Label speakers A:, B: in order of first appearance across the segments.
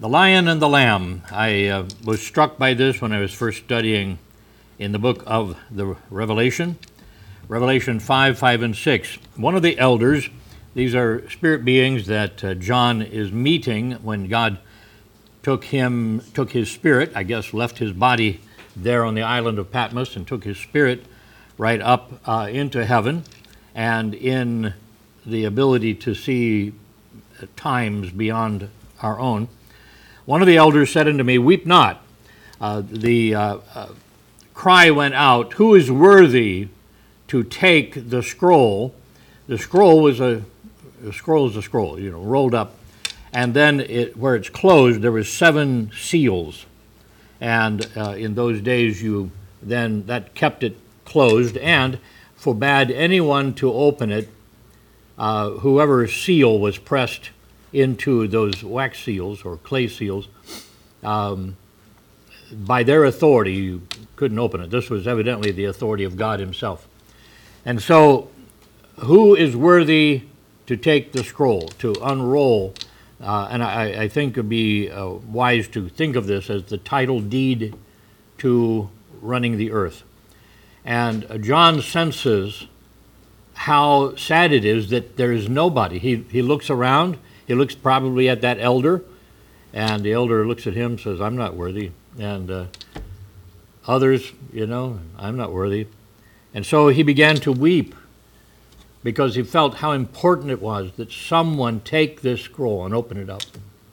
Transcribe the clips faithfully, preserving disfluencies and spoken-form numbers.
A: The Lion and the Lamb. I uh, was struck by this when I was first studying in the book of the Revelation, Revelation five, five, and six. One of the elders, these are spirit beings that uh, John is meeting when God took him, took his spirit, I guess left his body there on the island of Patmos and took his spirit right up uh, into heaven, and in the ability to see times beyond our own. One of the elders said unto me, "Weep not." Uh, the uh, uh, cry went out, "Who is worthy to take the scroll?" The scroll was a, the scroll is a scroll, you know, rolled up. And then it, where it's closed, there was seven seals. And uh, in those days, you then, that kept it closed and forbade anyone to open it, uh, whoever seal was pressed into those wax seals or clay seals. Um, by their authority, you couldn't open it. This was evidently the authority of God himself. And so, who is worthy to take the scroll, to unroll? Uh, and I, I think it would be uh, wise to think of this as the title deed to running the earth. And uh, John senses how sad it is that there is nobody. He, he looks around. He looks probably at that elder, and the elder looks at him and says, "I'm not worthy." And uh, others, you know, "I'm not worthy." And so he began to weep because he felt how important it was that someone take this scroll and open it up.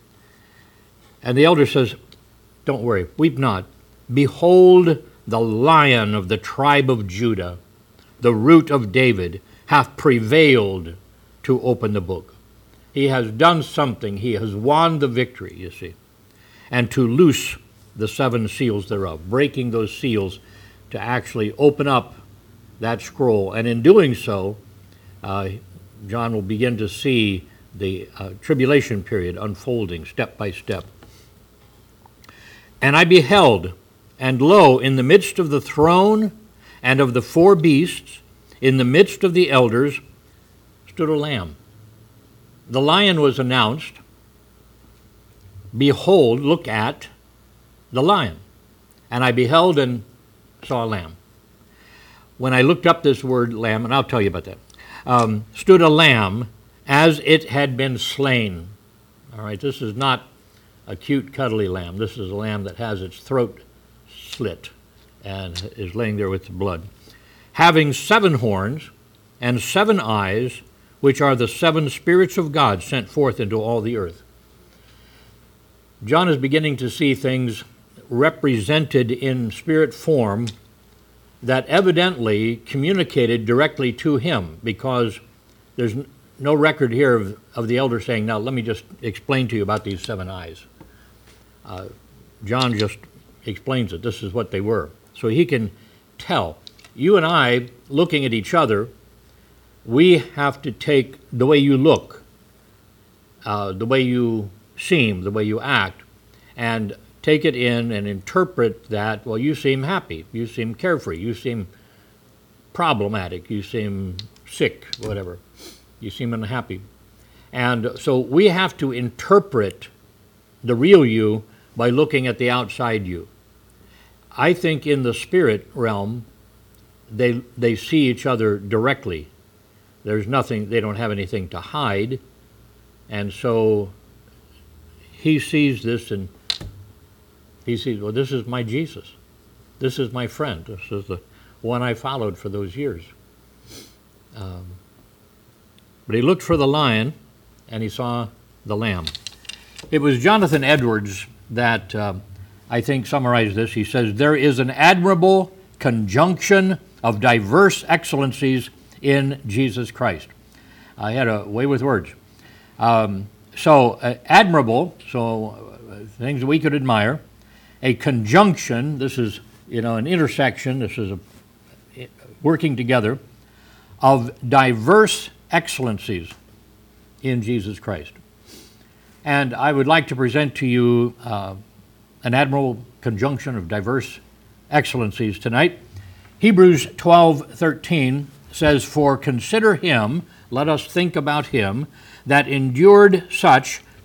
A: And the elder says, "Don't worry, weep not. Behold, the Lion of the tribe of Judah, the Root of David, hath prevailed to open the book." He has done something. He has won the victory, you see, and to loose the seven seals thereof, breaking those seals to actually open up that scroll. And in doing so, uh, John will begin to see the uh, tribulation period unfolding step by step. "And I beheld, and lo, in the midst of the throne and of the four beasts, in the midst of the elders, stood a lamb." The lion was announced. "Behold," look at, "the lion. And I beheld and saw a lamb." When I looked up this word lamb, and I'll tell you about that, um, stood a lamb as it had been slain. All right, this is not a cute, cuddly lamb. This is a lamb that has its throat slit and is laying there with the blood. "Having seven horns and seven eyes, which are the seven spirits of God sent forth into all the earth." John is beginning to see things represented in spirit form that evidently communicated directly to him, because there's no record here of, of the elder saying, "Now let me just explain to you about these seven eyes." Uh, John just explains it. This is what they were. So he can tell. You and I, looking at each other, we have to take the way you look, uh, the way you seem, the way you act, and take it in and interpret that, well, you seem happy, you seem carefree, you seem problematic, you seem sick, whatever, you seem unhappy. And so we have to interpret the real you by looking at the outside you. I think in the spirit realm, they they see each other directly. There's nothing, they don't have anything to hide. And so he sees this and he sees, well, this is my Jesus. This is my friend. This is the one I followed for those years. Um, but he looked for the lion and he saw the lamb. It was Jonathan Edwards that uh, I think summarized this. He says, "There is an admirable conjunction of diverse excellencies in Jesus Christ." I had a way with words. Um, so uh, admirable, so uh, things that we could admire. A conjunction, this is, you know, an intersection, this is a working together of diverse excellencies in Jesus Christ. And I would like to present to you uh, an admirable conjunction of diverse excellencies tonight. Hebrews twelve thirteen says, "For consider him," let us think about him, "that endured such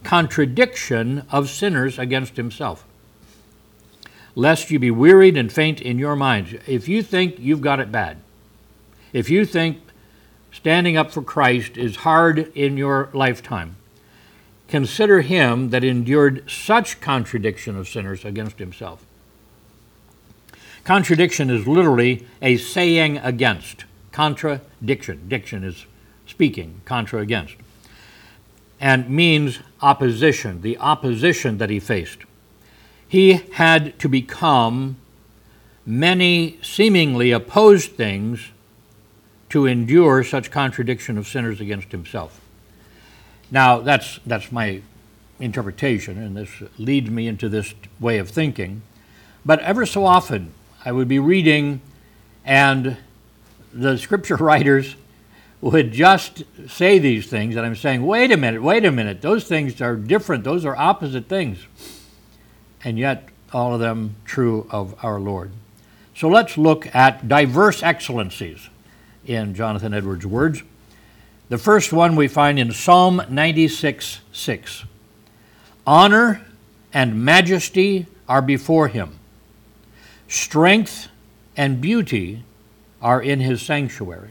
A: contradiction of sinners against himself, lest you be wearied and faint in your minds. If you think you've got it bad, if you think standing up for Christ is hard in your lifetime, consider him that endured such contradiction of sinners against himself. Contradiction is literally a saying against. Contradiction. Diction is speaking, contra against. And means opposition, the opposition that he faced. He had to become many seemingly opposed things to endure such contradiction of sinners against himself. Now, that's that's my interpretation, and this leads me into this way of thinking. But ever so often, I would be reading, and the scripture writers would just say these things, and I'm saying, wait a minute, wait a minute, those things are different, those are opposite things. And yet, all of them true of our Lord. So let's look at diverse excellencies in Jonathan Edwards' words. The first one we find in Psalm ninety-six six. Honor and majesty are before him. Strength and beauty are in his sanctuary.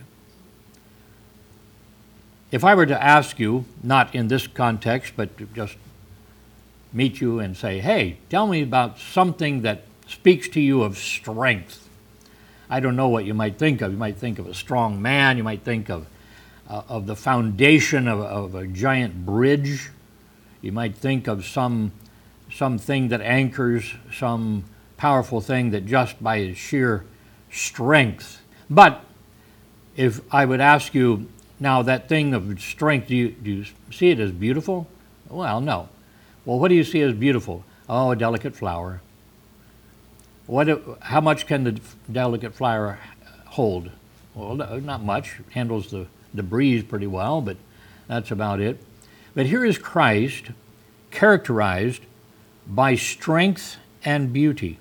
A: If I were to ask you, not in this context, but to just meet you and say, hey, tell me about something that speaks to you of strength. I don't know what you might think of. You might think of a strong man. You might think of uh, of the foundation of, of a giant bridge. You might think of some something that anchors some powerful thing that just by its sheer strength. But if I would ask you, now that thing of strength, do you, do you see it as beautiful? Well, no. Well, what do you see as beautiful? Oh, a delicate flower. What? How much can the delicate flower hold? Well, not much. It handles the, the breeze pretty well, but that's about it. But here is Christ characterized by strength and beauty.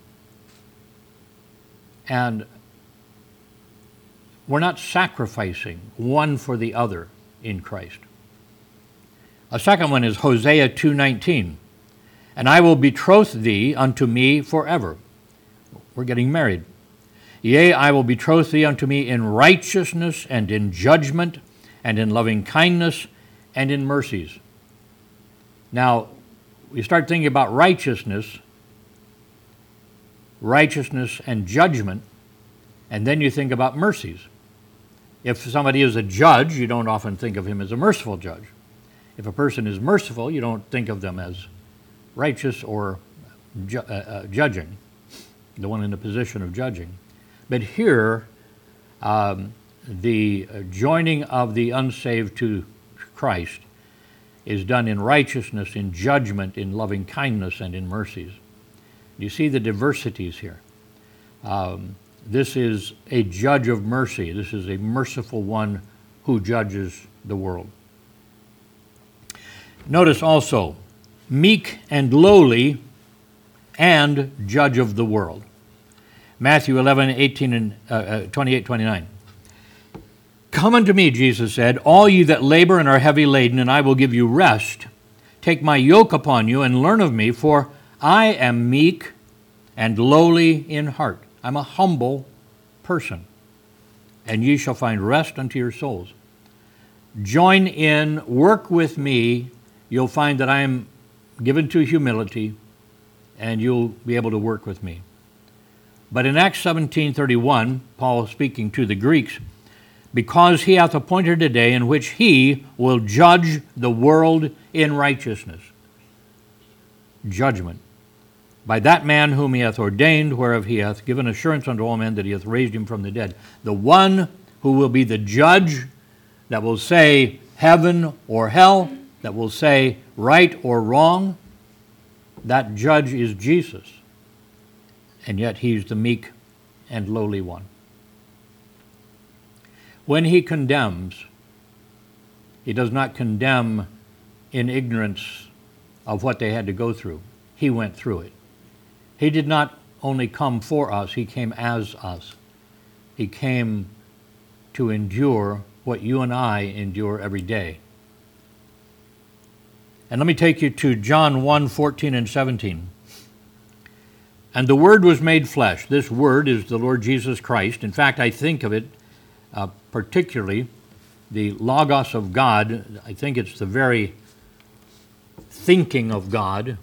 A: And we're not sacrificing one for the other in Christ. A second one is Hosea two nineteen. And I will betroth thee unto me forever. We're getting married. Yea, I will betroth thee unto me in righteousness and in judgment and in loving kindness and in mercies. Now, we start thinking about righteousness, righteousness and judgment, and then you think about mercies. If somebody is a judge, you don't often think of him as a merciful judge. If a person is merciful, you don't think of them as righteous or ju- uh, uh, judging, the one in the position of judging. But here, um, the joining of the unsaved to Christ is done in righteousness, in judgment, in loving kindness, and in mercies. You see the diversities here. Um, this is a judge of mercy. This is a merciful one who judges the world. Notice also, meek and lowly and judge of the world. Matthew eleven, eighteen and uh, uh, twenty-eight, twenty-nine. Come unto me, Jesus said, all ye that labor and are heavy laden, and I will give you rest. Take my yoke upon you and learn of me, for I am meek and lowly in heart. I'm a humble person, and ye shall find rest unto your souls. Join in, work with me. You'll find that I am given to humility, and you'll be able to work with me. But in Acts seventeen thirty-one, Paul speaking to the Greeks, because he hath appointed a day in which he will judge the world in righteousness. Judgment. By that man whom he hath ordained, whereof he hath given assurance unto all men that he hath raised him from the dead. The one who will be the judge that will say heaven or hell, that will say right or wrong, that judge is Jesus. And yet he's the meek and lowly one. When he condemns, he does not condemn in ignorance of what they had to go through. He went through it. He did not only come for us, he came as us. He came to endure what you and I endure every day. And let me take you to John one, fourteen and seventeen. And the Word was made flesh. This Word is the Lord Jesus Christ. In fact, I think of it uh, particularly, the Logos of God. I think it's the very thinking of God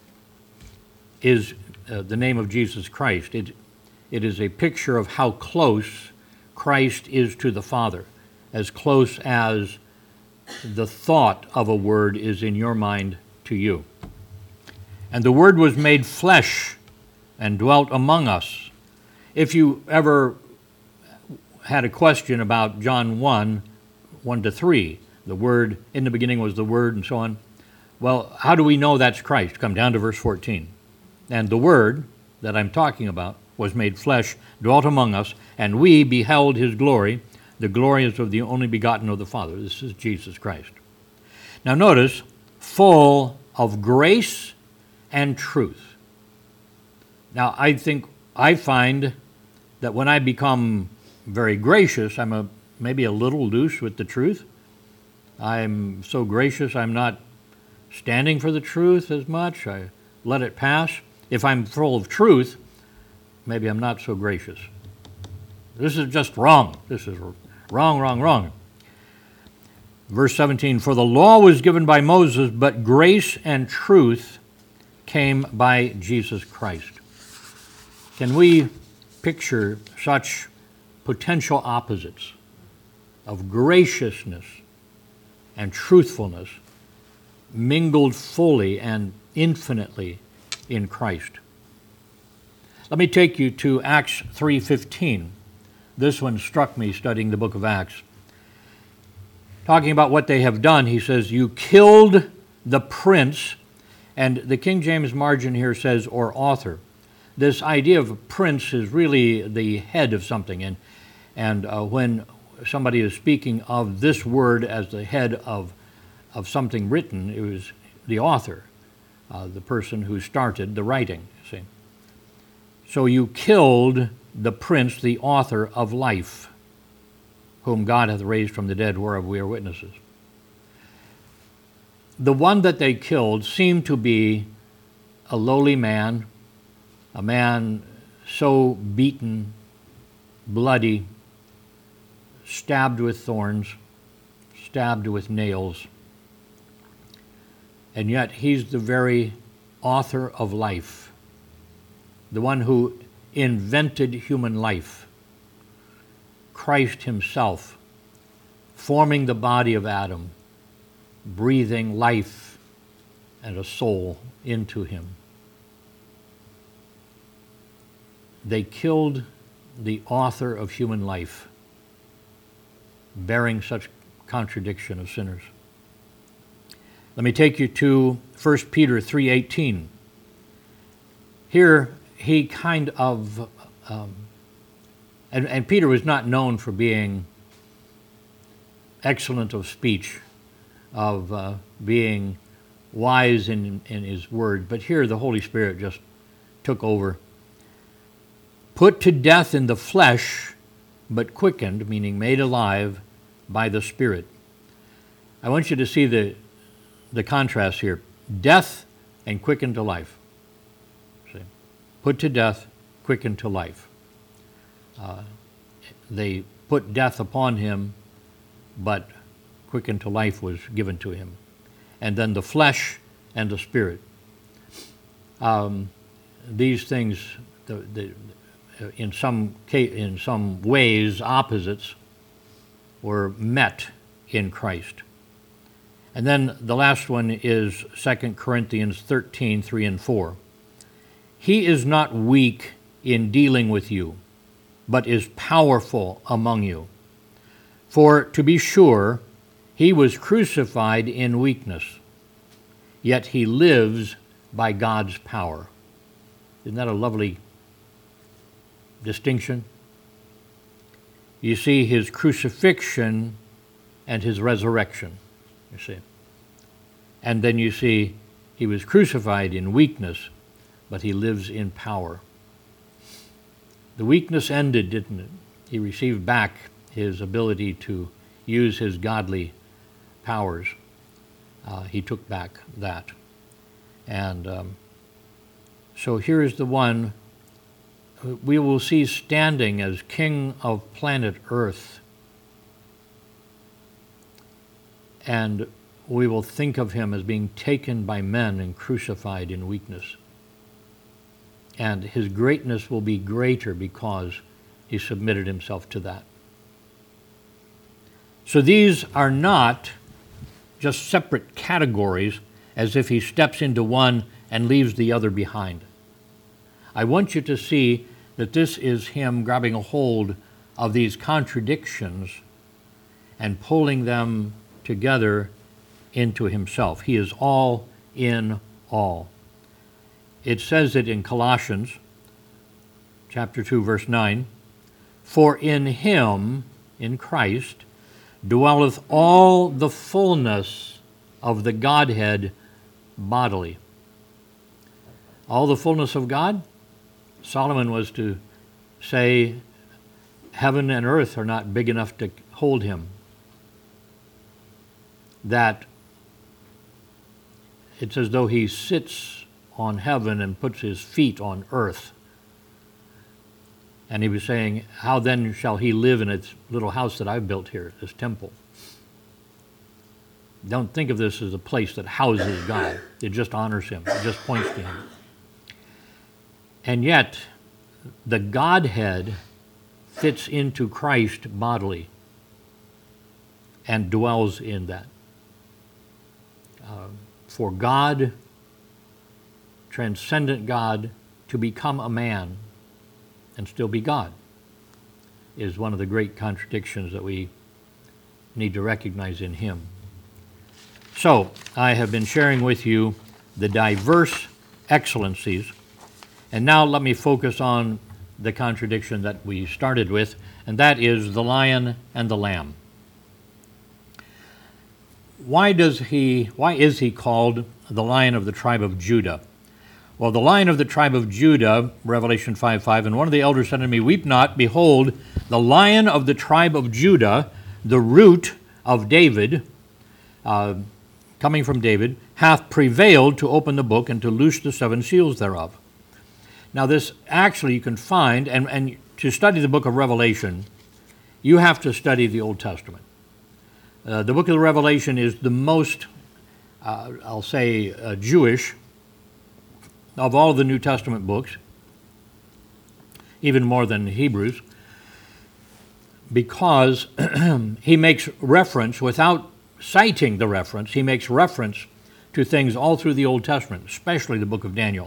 A: is uh, the name of Jesus Christ. It, it is a picture of how close Christ is to the Father, as close as the thought of a word is in your mind to you. And the Word was made flesh and dwelt among us. If you ever had a question about John one, one to three, the Word, in the beginning was the Word, and so on, well, how do we know that's Christ? Come down to verse fourteen. And the Word that I'm talking about was made flesh, dwelt among us, and we beheld his glory. The glory is of the only begotten of the Father. This is Jesus Christ. Now notice, full of grace and truth. Now I think, I find that when I become very gracious, I'm a, maybe a little loose with the truth. I'm so gracious, I'm not standing for the truth as much. I let it pass. If I'm full of truth, maybe I'm not so gracious. This is just wrong. This is wrong, wrong, wrong. Verse seventeen, for the law was given by Moses, but grace and truth came by Jesus Christ. Can we picture such potential opposites of graciousness and truthfulness mingled fully and infinitely in Christ? Let me take you to Acts three fifteen. This one struck me studying the book of Acts. Talking about what they have done, he says, you killed the prince, and the King James margin here says, or author. This idea of a prince is really the head of something, and, and uh, when somebody is speaking of this word as the head of, of something written, it was the author, uh, the person who started the writing, see. So you killed the prince, the author of life, whom God hath raised from the dead, whereof we are witnesses. The one that they killed seemed to be a lowly man, a man so beaten, bloody, stabbed with thorns, stabbed with nails, and yet he's the very author of life, the one who invented human life, Christ himself, forming the body of Adam, breathing life and a soul into him. They killed the author of human life, bearing such contradiction of sinners. Let me take you to First Peter three eighteen. Here, he kind of, um, and, and Peter was not known for being excellent of speech, of uh, being wise in, in his word, but here the Holy Spirit just took over. Put to death in the flesh, but quickened, meaning made alive, by the Spirit. I want you to see the, the contrast here. Death and quickened to life. See? Put to death, quickened to life. Uh, they put death upon him, but quickened to life was given to him. And then the flesh and the Spirit. Um, these things, the, the, in some in some ways, opposites, were met in Christ. And then the last one is Second Corinthians thirteen, three and four. He is not weak in dealing with you, but is powerful among you. For to be sure, he was crucified in weakness, yet he lives by God's power. Isn't that a lovely distinction? You see his crucifixion and his resurrection, you see. And then you see he was crucified in weakness, but he lives in power. The weakness ended, didn't it? He received back his ability to use his godly powers. uh, he took back that. And um, so here is the one we will see standing as king of planet Earth. And we will think of him as being taken by men and crucified in weakness. And his greatness will be greater because he submitted himself to that. So these are not just separate categories as if he steps into one and leaves the other behind. I want you to see that this is him grabbing a hold of these contradictions and pulling them together into himself. He is all in all. It says it in Colossians chapter two, verse nine, "For in him," in Christ, "dwelleth all the fullness of the Godhead bodily." All the fullness of God? Solomon was to say, heaven and earth are not big enough to hold him. That it's as though he sits on heaven and puts his feet on earth. And he was saying, how then shall he live in its little house that I've built here, this temple? Don't think of this as a place that houses God. It just honors him. It just points to him. And yet, the Godhead fits into Christ bodily and dwells in that. Uh, for God, transcendent God, to become a man and still be God is one of the great contradictions that we need to recognize in him. So, I have been sharing with you the diverse excellencies, and now let me focus on the contradiction that we started with, and that is the lion and the lamb. Why does he, why is he called the Lion of the tribe of Judah? Well, the Lion of the tribe of Judah, Revelation five five, "And one of the elders said unto me, Weep not, behold, the Lion of the tribe of Judah, the root of David," uh, coming from David, "hath prevailed to open the book and to loose the seven seals thereof." Now this actually you can find, and, and to study the book of Revelation, you have to study the Old Testament. Uh, the book of the Revelation is the most, uh, I'll say, uh, Jewish of all the New Testament books, even more than Hebrews, because he makes reference, without citing the reference, he makes reference to things all through the Old Testament, especially the book of Daniel.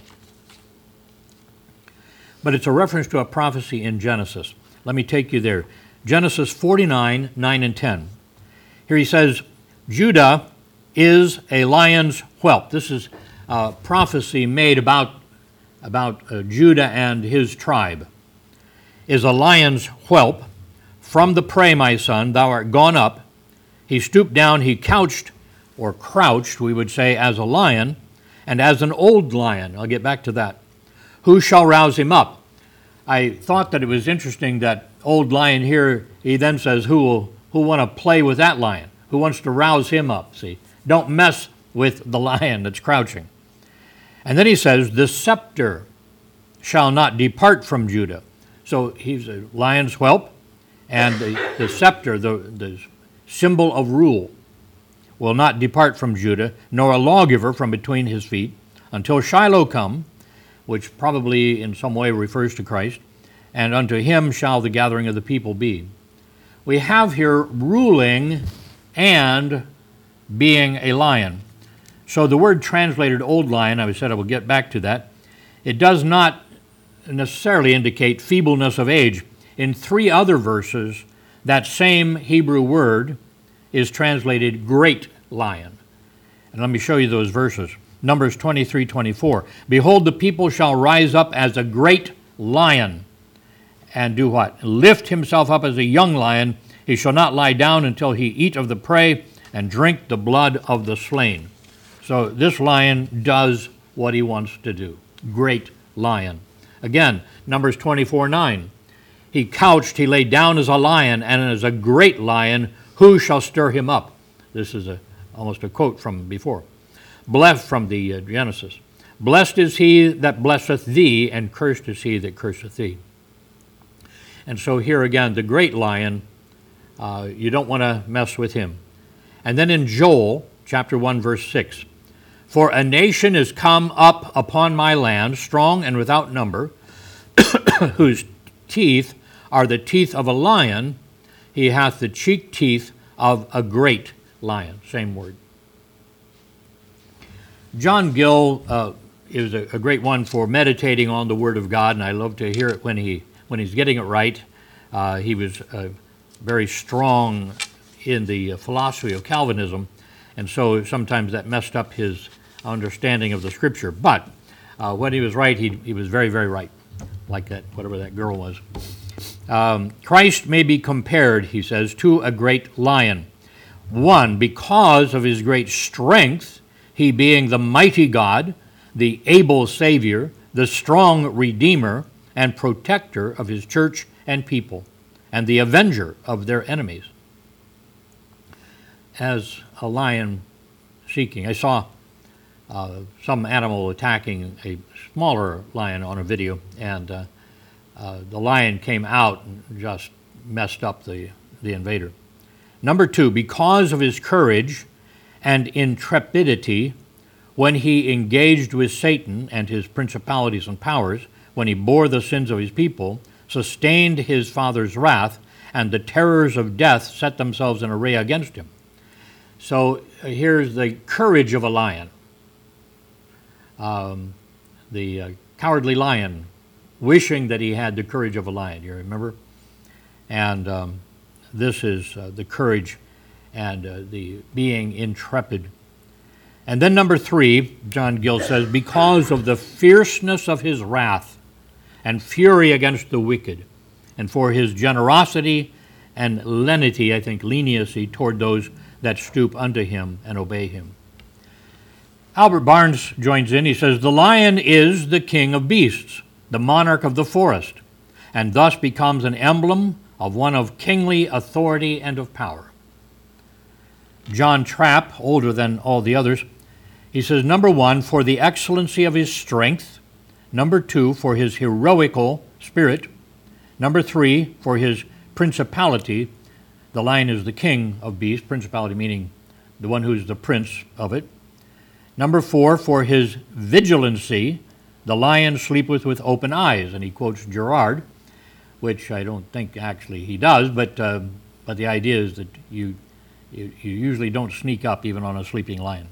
A: But it's a reference to a prophecy in Genesis. Let me take you there. Genesis forty-nine, nine and ten. Here he says, "Judah is a lion's whelp." This is a prophecy made about, about uh, Judah and his tribe. "Is a lion's whelp. From the prey, my son, thou art gone up. He stooped down, he couched, or crouched, we would say, as a lion, and as an old lion." I'll get back to that. "Who shall rouse him up?" I thought that it was interesting that old lion here, he then says, who will who want to play with that lion? Who wants to rouse him up? See, don't mess with the lion that's crouching. And then he says, "The scepter shall not depart from Judah." So he's a lion's whelp, and the, the scepter, the, the symbol of rule, will not depart from Judah, nor a lawgiver from between his feet, until Shiloh come, which probably in some way refers to Christ, "and unto him shall the gathering of the people be." We have here ruling and being a lion. So the word translated old lion, I said I will get back to that, it does not necessarily indicate feebleness of age. In three other verses, that same Hebrew word is translated great lion. And let me show you those verses. Numbers twenty-three, twenty-four. "Behold, the people shall rise up as a great lion." And do what? "Lift himself up as a young lion. He shall not lie down until he eat of the prey and drink the blood of the slain." So this lion does what he wants to do. Great lion. Again, Numbers twenty-four, nine. "He couched, he lay down as a lion, and as a great lion, who shall stir him up?" This is a, almost a quote from before. Blessed from the uh, Genesis. Blessed is he that blesseth thee, and cursed is he that curseth thee. And so here again, the great lion, uh, you don't want to mess with him. And then in Joel, chapter one, verse six, for a nation is come up upon my land, strong and without number, whose teeth are the teeth of a lion. He hath the cheek teeth of a great lion. Same word. John Gill uh, is a, a great one for meditating on the Word of God, and I love to hear it when he when he's getting it right. Uh, he was uh, very strong in the philosophy of Calvinism, and so sometimes that messed up his understanding of the Scripture. But uh, when he was right, he, he was very, very right, like that, whatever that girl was. Um, Christ may be compared, he says, to a great lion. One, because of his great strength, he being the mighty God, the able Savior, the strong Redeemer, and protector of his church and people, and the avenger of their enemies. As a lion seeking, I saw uh, some animal attacking a smaller lion on a video, and uh, uh, the lion came out and just messed up the, the invader. Number two, because of his courage and intrepidity when he engaged with Satan and his principalities and powers, when he bore the sins of his people, sustained his father's wrath, and the terrors of death set themselves in array against him. So uh, here's the courage of a lion. Um, the uh, cowardly lion wishing that he had the courage of a lion, you remember? And um, this is uh, the courage and uh, the being intrepid. And then number three, John Gill says, because of the fierceness of his wrath and fury against the wicked, and for his generosity and lenity, I think leniency, toward those that stoop unto him and obey him. Albert Barnes joins in. He says, the lion is the king of beasts, the monarch of the forest, and thus becomes an emblem of one of kingly authority and of power. John Trapp, older than all the others, he says, number one, for the excellency of his strength. Number two, for his heroical spirit. Number three, for his principality. The lion is the king of beasts, principality meaning the one who's the prince of it. Number four, for his vigilancy. The lion sleepeth with open eyes. And he quotes Gerard, which I don't think actually he does, but uh, but the idea is that you, you you usually don't sneak up even on a sleeping lion.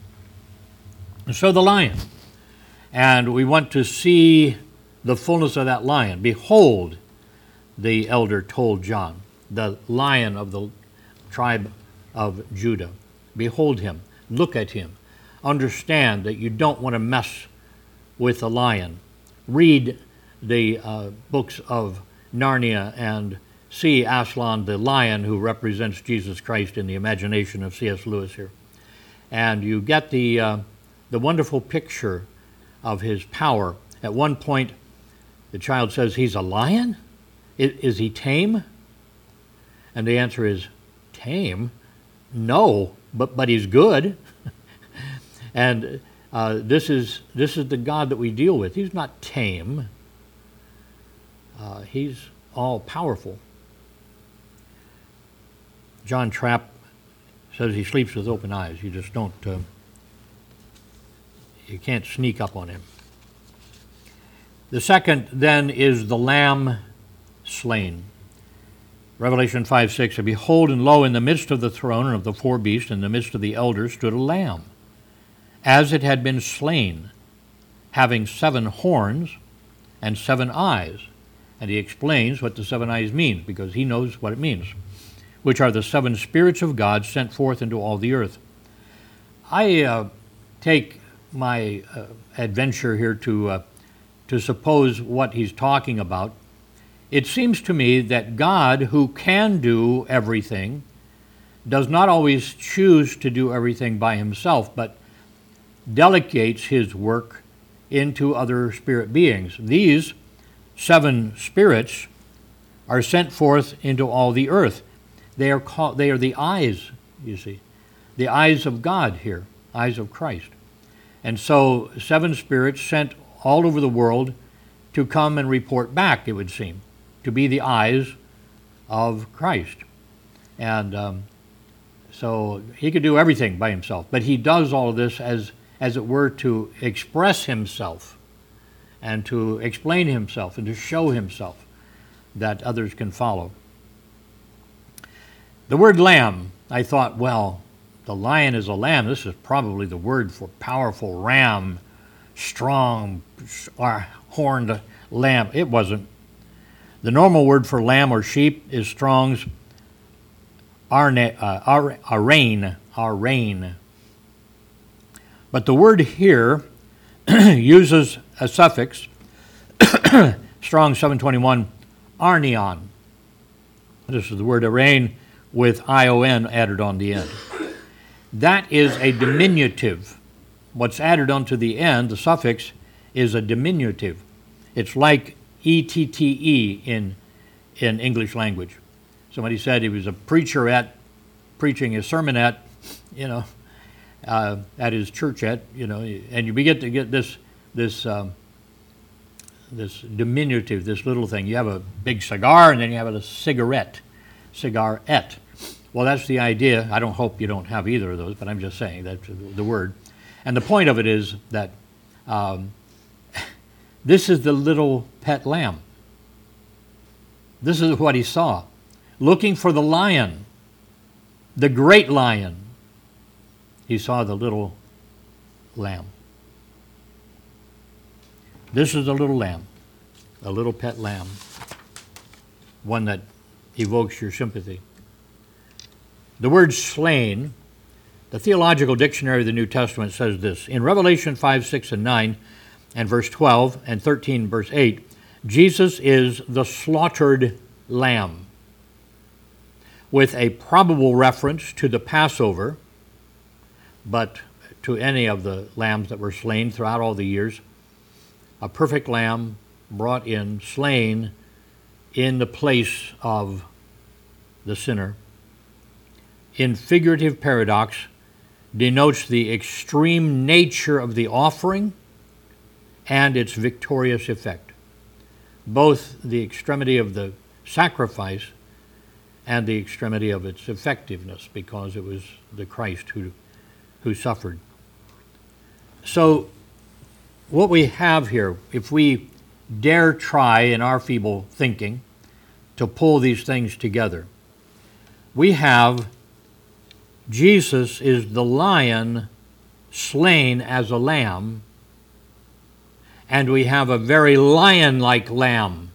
A: And so the lion. And we want to see the fullness of that lion. Behold, the elder told John, the lion of the tribe of Judah. Behold him. Look at him. Understand that you don't want to mess with the lion. Read the uh, books of Narnia and see Aslan the lion, who represents Jesus Christ in the imagination of C S Lewis here. And you get the, uh, the wonderful picture of his power. At one point, the child says, he's a lion? Is, is he tame? And the answer is, tame? No, but, but he's good. And uh, this is this is the God that we deal with. He's not tame. Uh, he's all-powerful. John Trapp says he sleeps with open eyes. You just don't, uh, you can't sneak up on him. The second, then, is the Lamb slain. Revelation five six, and behold, and lo, in the midst of the throne and of the four beasts, in the midst of the elders, stood a lamb, as it had been slain, having seven horns and seven eyes. And he explains what the seven eyes means, because he knows what it means, which are the seven spirits of God sent forth into all the earth. I uh, take my uh, adventure here to, uh, to suppose what he's talking about. It seems to me that God, who can do everything, does not always choose to do everything by himself, but delegates his work into other spirit beings. These seven spirits are sent forth into all the earth. They are called, they are the eyes, you see. the eyes of God here, eyes of Christ. And so seven spirits sent all over the world to come and report back, it would seem, to be the eyes of Christ. And um, so he could do everything by himself, but he does all of this as, as it were, to express himself and to explain himself and to show himself that others can follow. The word lamb, I thought, well, the lion is a lamb. This is probably the word for powerful ram, strong, horned lamb. It wasn't. The normal word for lamb or sheep is Strong's arne, uh, ar, arain, arain. But the word here uses a suffix, Strong seven twenty-one, arnion. This is the word arain with I O N added on the end. That is a diminutive. What's added onto the end, the suffix, is a diminutive. It's like E T T E in, in English language. Somebody said he was a preacherette preaching a sermonette, you know, uh, at his churchette, you know, and you begin to get this this um, this diminutive, this little thing. You have a big cigar, and then you have a cigarette, cigarette. Well, that's the idea. I don't hope you don't have either of those, but I'm just saying that's the word. And the point of it is that um, this is the little pet lamb. This is what he saw, looking for the lion, the great lion. He saw the little lamb. This is a little lamb, a little pet lamb, one that evokes your sympathy. The word slain, the Theological Dictionary of the New Testament says this. In Revelation five, six, and nine, and verse twelve, and thirteen, verse eight, Jesus is the slaughtered lamb, with a probable reference to the Passover, but to any of the lambs that were slain throughout all the years. A perfect lamb brought in, slain in the place of the sinner. In figurative paradox, denotes the extreme nature of the offering and its victorious effect. Both the extremity of the sacrifice and the extremity of its effectiveness, because it was the Christ who, who suffered. So what we have here, if we dare try in our feeble thinking to pull these things together, we have Jesus is the lion slain as a lamb, and we have a very lion-like lamb.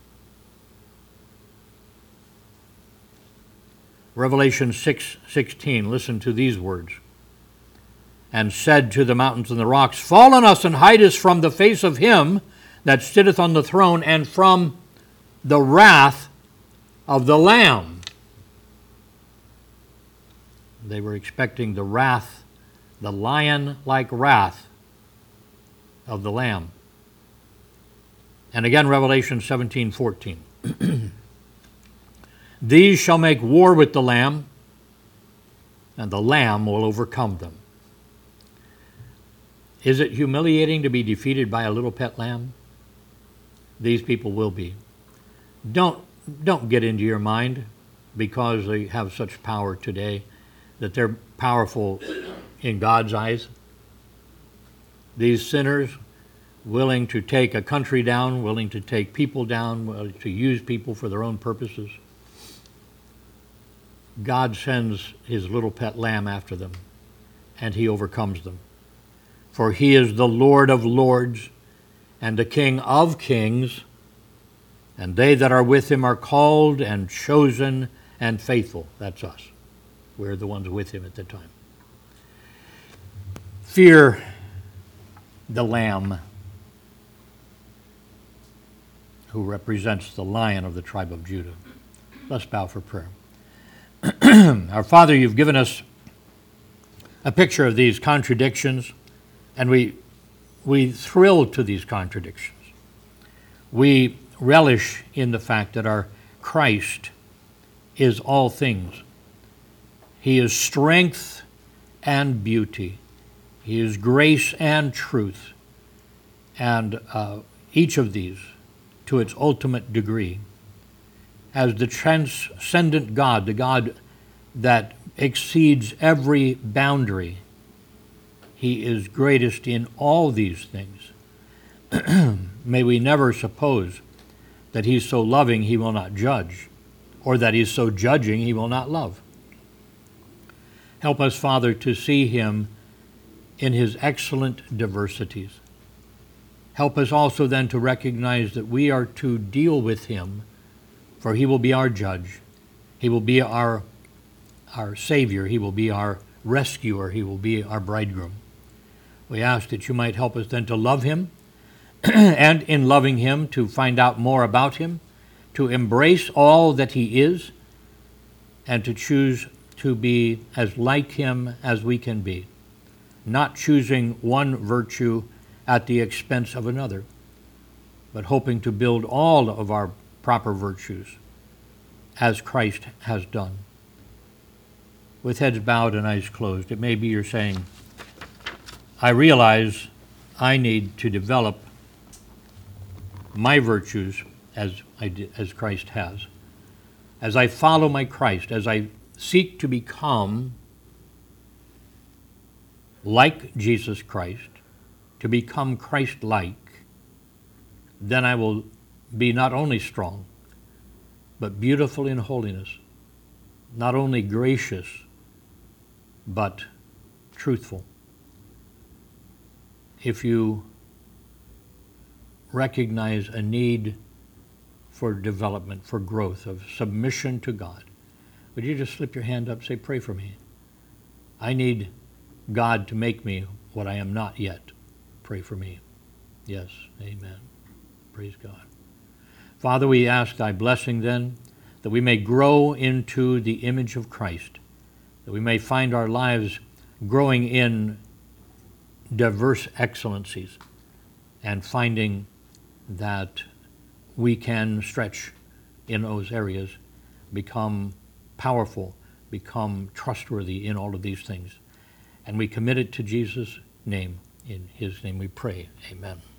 A: Revelation six sixteen, listen to these words. And said to the mountains and the rocks, fall on us and hide us from the face of him that sitteth on the throne and from the wrath of the Lamb. They were expecting the wrath, the lion-like wrath of the Lamb. And again, Revelation seventeen fourteen. These shall make war with the Lamb, and the Lamb will overcome them. Is it humiliating to be defeated by a little pet lamb? These people will be. Don't, don't get into your mind, because they have such power today, that they're powerful in God's eyes. These sinners, willing to take a country down, willing to take people down, willing to use people for their own purposes. God sends his little pet lamb after them, and he overcomes them. For he is the Lord of lords and the King of kings, and they that are with him are called and chosen and faithful. That's us. We're the ones with him at the time. Fear the Lamb, who represents the Lion of the tribe of Judah. Let's bow for prayer. Our Father, you've given us a picture of these contradictions, and we we thrill to these contradictions. We relish in the fact that our Christ is all things. He is strength and beauty. He is grace and truth. And uh, each of these, to its ultimate degree, as the transcendent God, the God that exceeds every boundary, he is greatest in all these things. May we never suppose that he's so loving he will not judge, or that he's so judging he will not love. Help us, Father, to see him in his excellent diversities. Help us also then to recognize that we are to deal with him, for he will be our judge. He will be our, our Savior. He will be our rescuer. He will be our bridegroom. We ask that you might help us then to love him, and in loving him to find out more about him, to embrace all that he is, and to choose to be as like him as we can be, not choosing one virtue at the expense of another, but hoping to build all of our proper virtues as Christ has done. With heads bowed and eyes closed, it may be you're saying, I realize I need to develop my virtues as I did, as Christ has. As I follow my Christ, as I seek to become like Jesus Christ, to become Christ-like, then I will be not only strong, but beautiful in holiness, not only gracious, but truthful. If you recognize a need for development, for growth, of submission to God, would you just slip your hand up and say, pray for me. I need God to make me what I am not yet. Pray for me. Yes, amen. Praise God. Father, we ask thy blessing then, that we may grow into the image of Christ, that we may find our lives growing in diverse excellencies, and finding that we can stretch in those areas, become powerful, become trustworthy in all of these things. And we commit it to Jesus' name. In his name we pray. Amen.